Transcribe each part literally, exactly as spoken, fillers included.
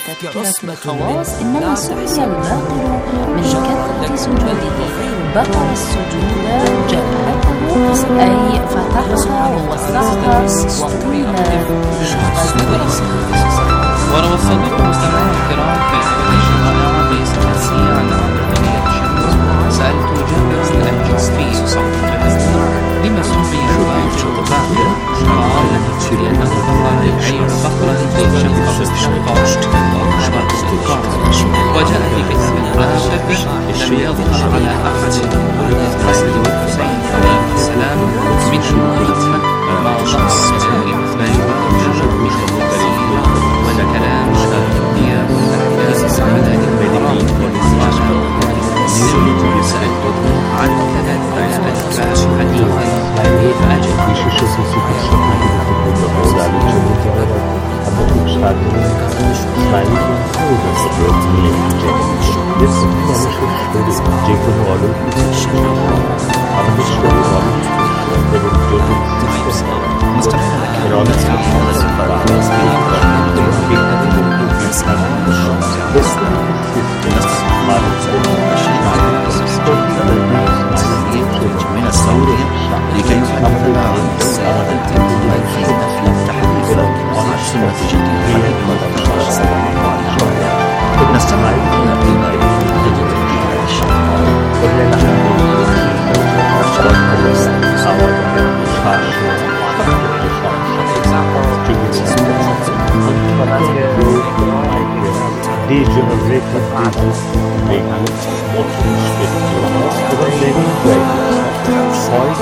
تذكرة الخواص إنما سمي الباقر من كثرة سجوده. بقر السجود جبهته أي فتحها ووسعها وطول وروى الصديق المستمعين الكرام في أحد شرائع بإستفسير عن أمر بنية الشمس. سألت جابر بن الأنجس في صوت الأسماء لما سمي الباقر باقرا؟ قال لأنه بقر أي بقرا شقق الشقاق وجاء في كتاب الراشد لم يظهر على أحد من الحسن والحسين عليه السلام من المهم ما شخص مثل الباقر مثل البريد ولا كلام الديار والأحداث على المدينين والإسراج سألته عن كذا الأتباع حديثا فأجل من السورية لكي نتحدث عن السيارة التي في نفل التحديث وعن سنة جديدة نستمع إلى قراءة جديدة Die generated people make what is fit to us, but they need great. Why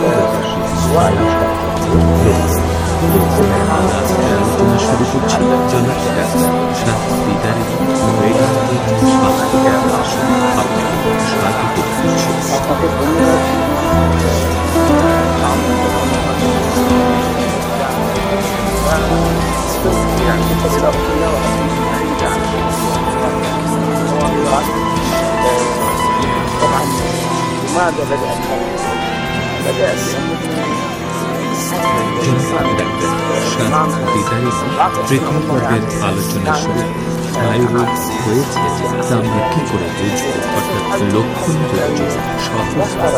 طبعا لماذا بدأ بدأ شرط بداية ريكون وردت على النشر نايرو كويت تامي كيكوري فقط لوكون دوجي شرط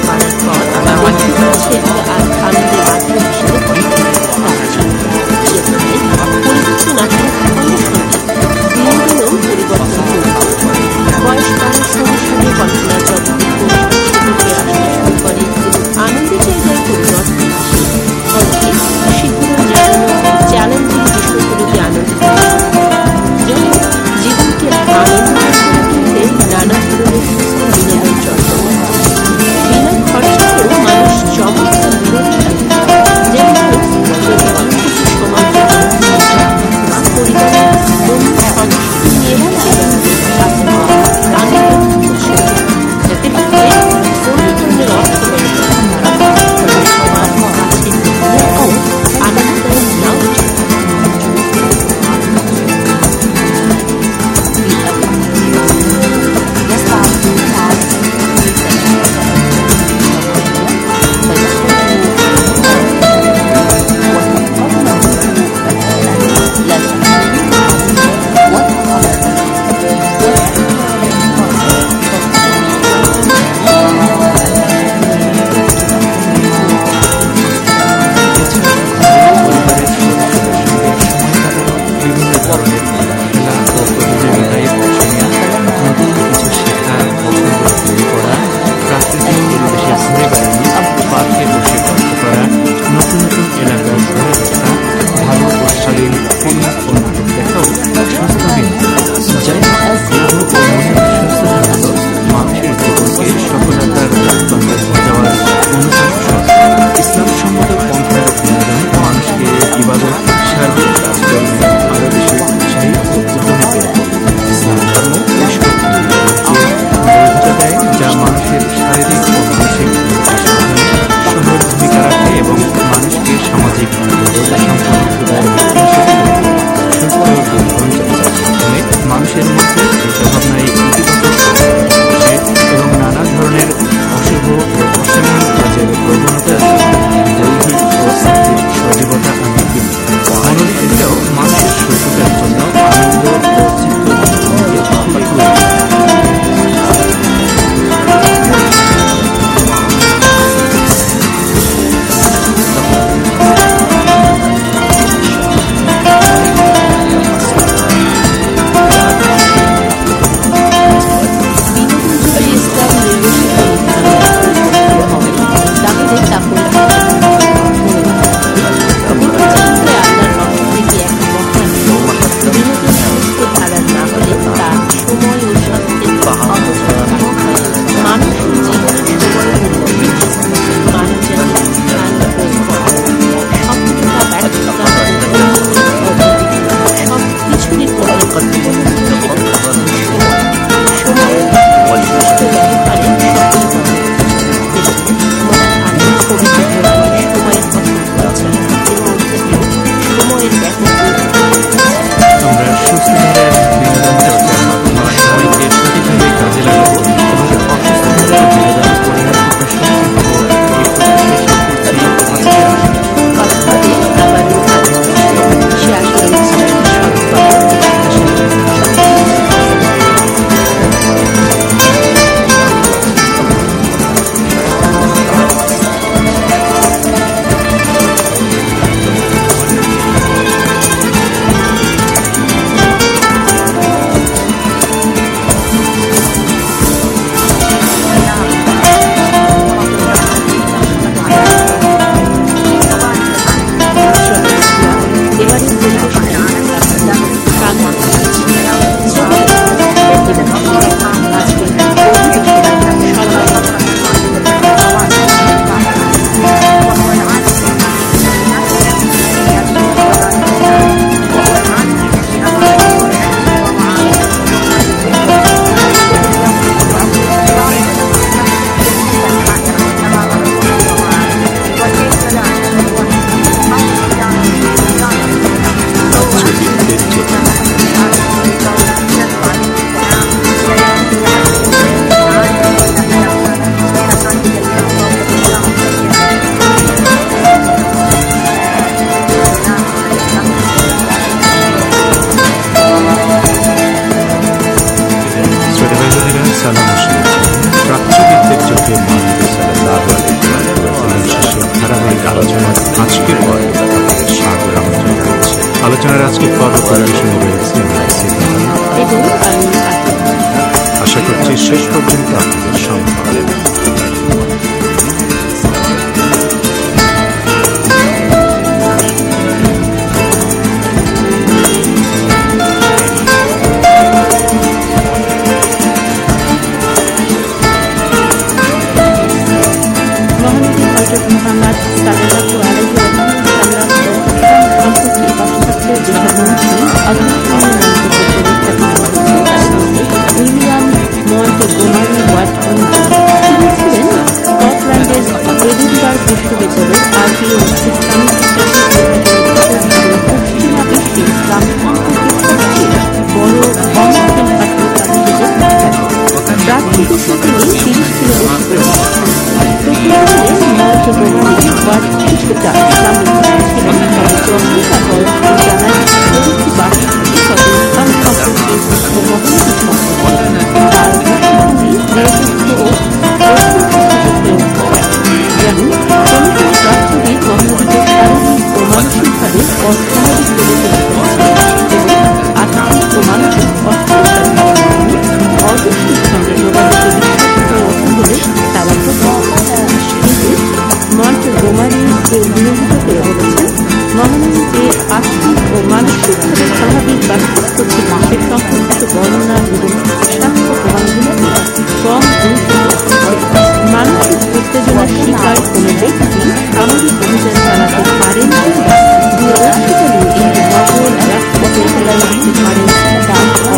বাড়ার পর দেখতে পাচ্ছেন আর আনন্দের মাধ্যম হিসেবে পরিবর্তন আসলে দিন দিনেও পরিবর্তন বয়স বাড়ার সঙ্গে সঙ্গে কল্পনার জগতে উঠে আসতে শুরু করে এবং আনন্দের জায়গায় পরিবর্তন আসে। অনেকে সেগুলো যেন চ্যালেঞ্জিং বিষয়গুলোকে আনন্দ যেমন জীবনকে আনন্দ তুলতে নানা ধরনের সুস্থ বিনোদন চর্চা বিনা খরচেও মানুষ চমৎকার বিনোদন পরিবেশনে রয়েছে এবং আমি আশা করছি শেষ পর্যন্ত আপনাদের সঙ্গে হবে। মোহাম্মদ সাল্লাল্লাহু আলাইহি ওয়াসাল্লাম সম্পর্কে পাশ্চাত্যের যেসব মনীষী উইলিয়াম মন্টেগোমারি ওয়াট তিনি ছিলেন স্কটল্যান্ডের এডিনবার্গ বিশ্ববিদ্যালয়ের আরবি ও ইসলামিক পশ্চিমা বিশ্বে ইসলাম সম্পর্কে সবচেয়ে বড় অনস্ক্রিন পাঠ্যক্রম হিসেবে প্রাকৃতিক তিনি তিরিশ ছিল কিছুটা ইসলাম ছিলেন তবে তার বয়স জানায় প্রযুক্তি বাস্তবে তবে ইসলাম সম্পর্কে ও মহানবী সম্পর্কে তার দৃষ্টিভঙ্গি নিরপেক্ষ ও যেমন সমস্ত রাষ্ট্রবিদ মহানবীকে শারীরিক ও মানসিকভাবে অস্বাভাবিক করে তুলেছেন এবং আর্থিক ও মানসিক অস্থিরতার কারণে অদৃষ্টির সঙ্গে যোগাযোগে বিশ্বাস ওঠা হলে তারা মন্টেগোমারি এর বিরোধিতা করে বলেছেন মহানবী যে আর্থিক ও মানসিকভাবে স্বাভাবিক বা সুস্থ ছিলেন সে সম্পর্কিত বর্ণনা এবং সাক্ষ্য প্রমাণগুলো কম গুরুত্ব মানসিক উত্তেজনার শিকার কোনো ব্যক্তি সামরিক অভিযান চালাতে পারেন কিংবা দূরদর্শিতালে এই নগর রাষ্ট্রপতি ফেলায় দিতে পারেন তা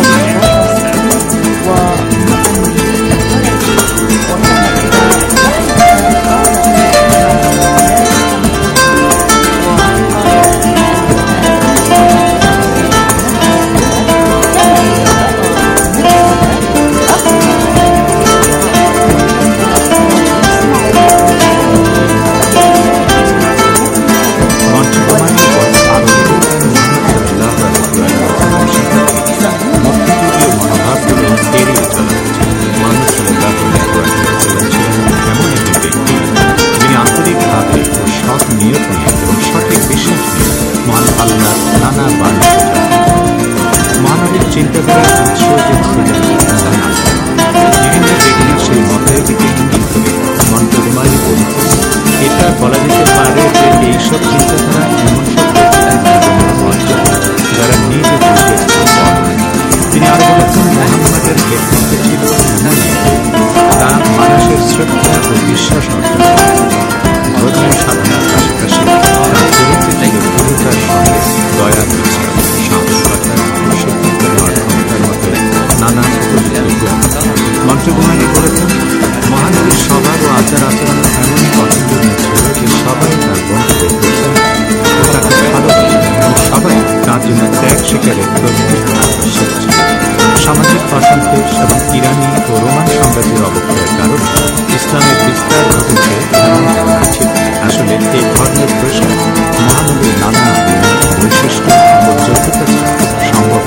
মন্টেগোমারি বলেছেন মহানবীর স্বভাব ও আচার আচরণ এমনই পছন্দনীয় ছিল যে সবাই তার বন্ধুদের করতেন ও তাকে ভালোবাসতেন এবং সবাই তার জন্য ত্যাগ স্বীকারের প্রস্তুত আকর্ষিত ছিল। সামাজিক অসন্তোষ এবং ইরানি ও রোমান সাম্রাজ্যের অবক্ষয়ের কারণে ইসলামের বিস্তার ঘটেছে ছিল। আসলে এই ধর্মের প্রসার মহানবীর নানা বৈশিষ্ট্য ও যোগ্যতা সম্ভব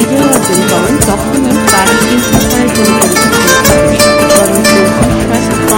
তখন তার চিন্তা করার জন্য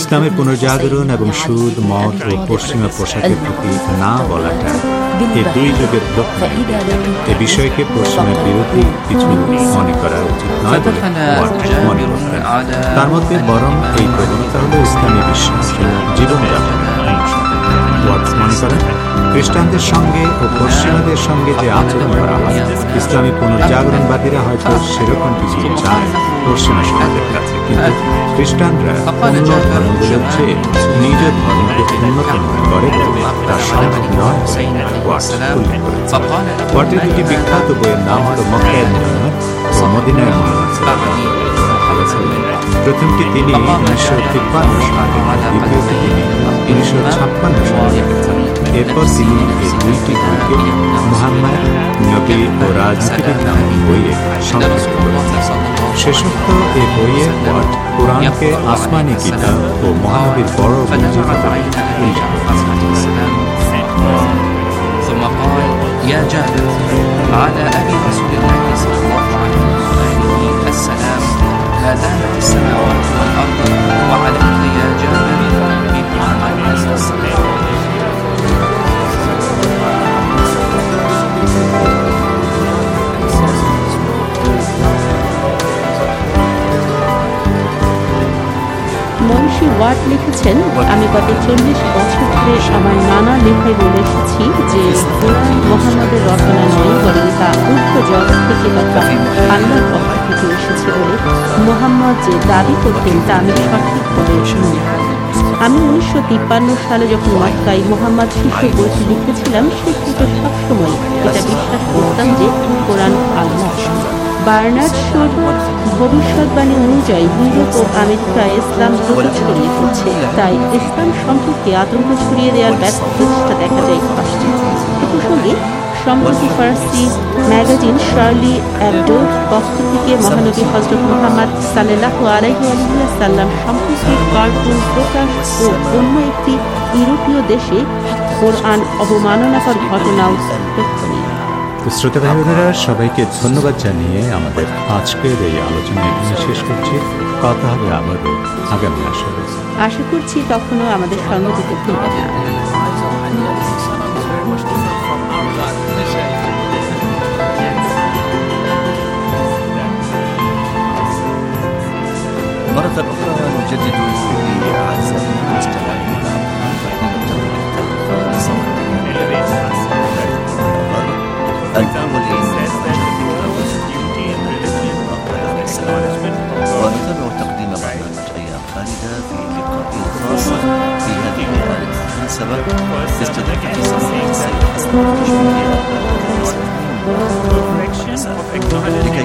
ইসলামের পুনর্জাগরণ এবং সুদ, মদ ও পশ্চিমা পোশাকের প্রতি না বলাটা এই দুই যুগের লক্ষণ। এ বিষয়কে পশ্চিমের বিরোধী কিছু মনে করা উচিত নয় বলে মনে করতেন। তার মধ্যে বরং এই প্রবণতা হল ইসলামী বিশ্বাস জীবনযাপন মনে করেন। খ্রিস্টানদের সঙ্গে ও পশ্চিমাদের সঙ্গে যে আচরণ করা হয়, ইসলামী পুনর্জাগরণবাদীরা হয়তো সেরকম কিছু চায় পশ্চিমা সমাজের কাছে, কিন্তু খ্রিস্টানরা অন্য ধর্মগুলোর চেয়ে নিজ ধর্মকে উন্নত মনে করে তার সম্ভব নয় উল্লেখ করেছে। ওয়াটের দুটি বিখ্যাত বইয়ের নাম হল মক্কায় মুহাম্মদ ও মদিনায় মুহাম্মদ। প্রথমটি তিনি উনিশশো তিপ্পান্ন সালে, দ্বিতীয়টি তিনি উনিশশো ছাপ্পান্ন সালে লিখেছেন। এরপর তিনি এই দুইটি বইকে মুহাম্মদ নবী ও রাজনীতিবিদ নামক বইয়ে সংযুক্ত করেছেন। শেষোক্ত এই বইয়ের পর কোরআনকে আসমানি কিতাব ও মহানবীর বড় মুজিজা বলে উল্লেখ করেছেন। ثم قال يا جابر على أبي رسول الله صلى الله عليه وآله السلام هذان في السماوات والأرض وعليك يا جابر بمحمد صلى الله عليه وسلم. মনীষী ওয়াট লিখেছেন, আমি গত চল্লিশ বছর ধরে আমার নানা লেখায় বলে এসেছি যে কোরআন মুহাম্মদের রচনা নয়, বরং তা উর্ধ্ব জগৎ থেকে তথা আল্লাহর পক্ষ থেকে এসেছে বলে মুহাম্মদ যে দাবি করতেন তা আমি সঠিকভাবে শুনি। আমি উনিশশো তিপ্পান্ন সালে যখন মক্কায় মুহাম্মদ শিশু বইটি লিখেছিলাম, সে থেকে সবসময় এটা বিশ্বাস করতাম যে কোরআন আল্লাহ। বার্নার্ড শোর ভবিষ্যৎবাণী অনুযায়ী ইউরোপ ও আমেরিকায় ইসলাম দ্রুত ছড়িয়ে পড়ছে, তাই ইসলাম সম্পর্কে আতঙ্ক ছড়িয়ে দেওয়ার ব্যস্ত চেষ্টা দেখা যায় আসছে। এ প্রসঙ্গে সম্প্রতি ফরাসি ম্যাগাজিন শার্লি অ্যাবডোর পক্ষ থেকে মহানবী হযরত মুহাম্মদ সাল্লাল্লাহু আলাইহি ওয়াসাল্লাম সম্পর্কে কার্টুন প্রকাশ ও অন্য একটি ইউরোপীয় দেশে কোরআন অবমাননাকর ঘটনাও লক্ষণীয়। শ্রোতা ভাই বোনেরা, সবাইকে ধন্যবাদ জানিয়ে আমাদের আজকের এই আলোচনা এখানে শেষ করছি। কথা হবে আবারও আগামী আসরে। আশা করছি তখনও আমাদের সঙ্গে দিতে ভুলবেন না। مرة أخرى نجدد لأعزائنا المستمعين الأول ونتابع تقديم برنامج أيام خالدة في لقاء خاص في هذه المناسبة باستضافة سماحة السيد حسن التشميري لكي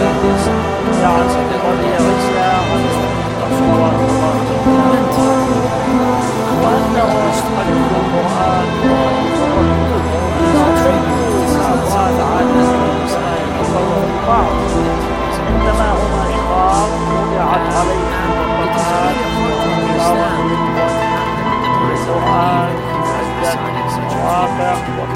يعني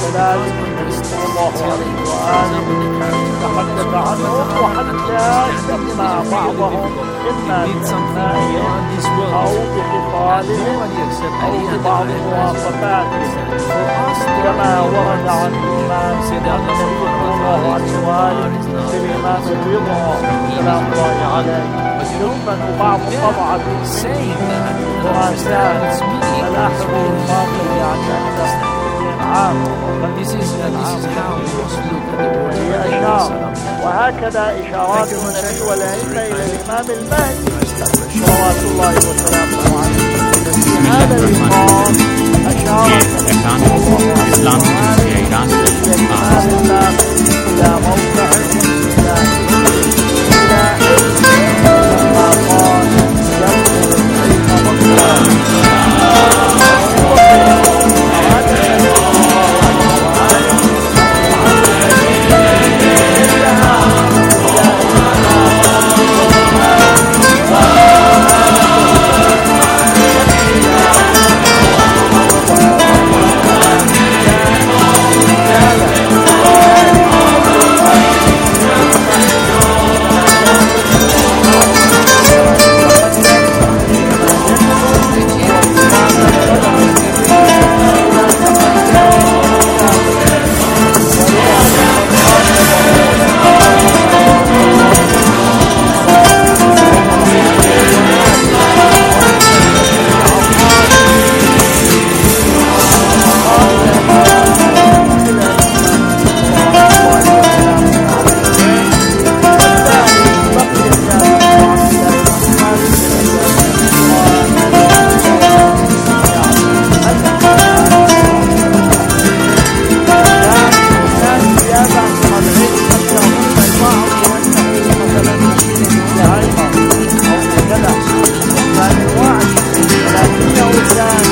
ذلك النبي صلى الله عليه وآله تحدث عنهم وحتى سمى بعضهم إما بأسمائهم أو بخصالهم أو ببعض مواصفاتهم كما ورد عن الإمام النبي صلى الله عليه وآله للإمام الرضا سلام الله عليه يثبت بعض طبعة خراسان فلاحظ الماضي يعني أكثر عام وهي أشار وهكذا إشارات النبي والأئمة إلى الإمام المهدي صلوات الله وسلامه عليه. هذا الإمام أشار إسلام في إيران إلى موقع إلى إلى لما قال يبدو ولكنه كان